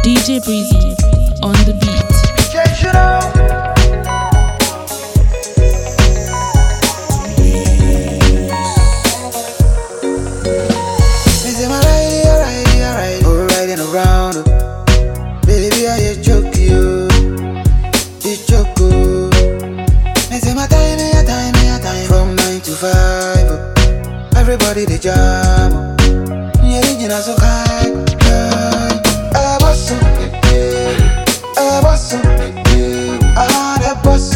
DJ Breezy on the beat. Everybody the jam, yeah, you know so kind. Boss, boss, ah, boss,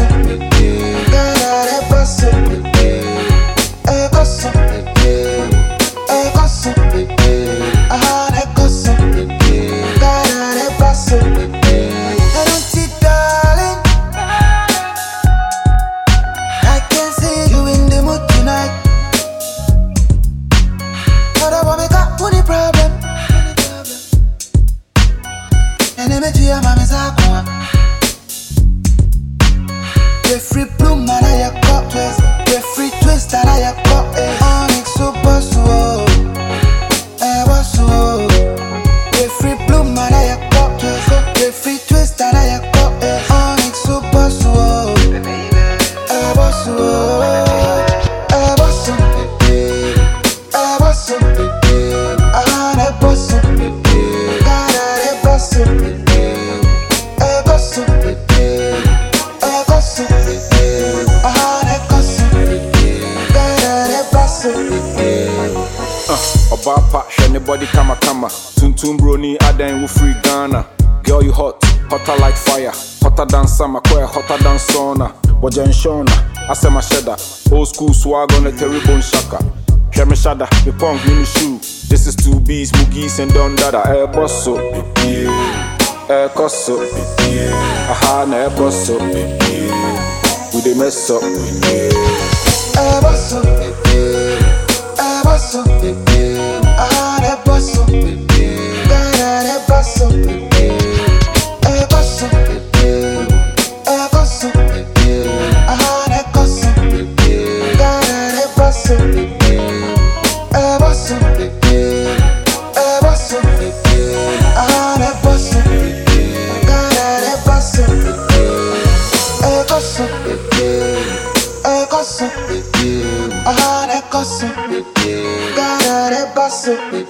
free blue man, I got twist. The free twist that I got Onyx super slow. What's so? The free blue man, I got twist. The free twist that I got Onyx super slow. What's so? What's so? What's so? Ah, what's so? God, what's so? Obapa, anybody kama Tuntum broni, aden wu free Ghana. Girl, you hot, hotter like fire. Hotter than summer, hotter than sauna. Wajan Shona, I say my cheddar. Old school swag on a terrible shaka. Hear me shada, me punk, mini shoe. This is 2Bs, Mugis and Don Dada. Bosso, Kosso, aha, na bosso. We dey mess up, bosso, bosso, ah, that bosso, that bosso, bosso, bosso, ah, that bosso, that bosso, bosso, bosso, ah, that bosso, that bosso, ah, that bosso, God, that bosso.